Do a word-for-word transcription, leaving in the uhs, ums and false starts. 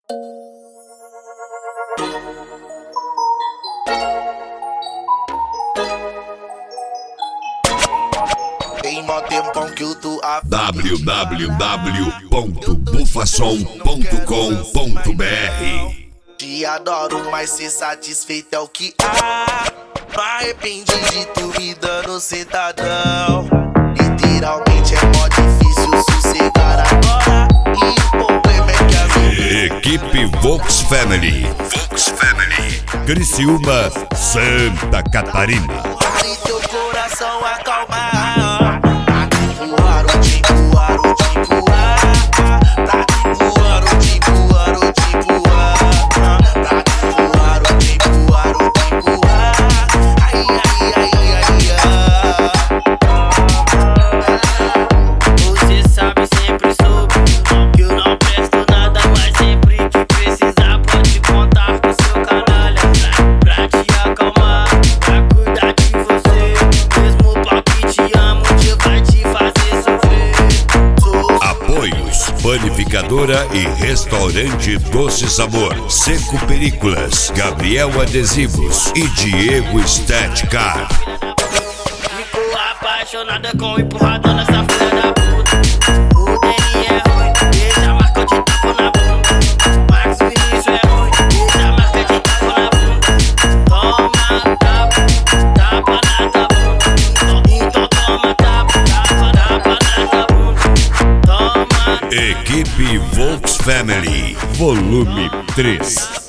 Tem mó tempão que eu tô a w w w ponto bufasom ponto com ponto b r. Te adoro, mas ser satisfeito é o que há. Não arrependi de tu me dando sentadão. Literalmente é mó difícil sossegar agora. E o problema é que a vida... Equipe Vox Family, Vox Family, Criciúma, Santa Catarina. Pare teu coração acalmar. Pra te voar, o te voar, o te voar. Pra te voar, o te voar, o te voar. Pra te voar, o te voar, o te voar. Ai, ai, ai, ai, ai. Você sabe, sempre soube que eu não presto nada, mas sempre que precisar pode contar com seu canalha pra, pra te acalmar, pra cuidar de você. Mesmo o pau que te amo, um dia vai te fazer sofrer. Sou Apoios: Panificadora e Restaurante Doces Amor, Seco Perícolas, Gabriel Adesivos e Diego Estética. Ficou apaixonada com o empurrador nessa filha da puta. O Deni é ruim, deixa a marca de tapa na bunda. Max Vinícius é ruim, deixa a marca de tapa na bunda. Toma tapa, tapa na tua bunda. Então toma tapa, tapa, tapa na tua bunda. Toma. Equipe Vox Family, volume três.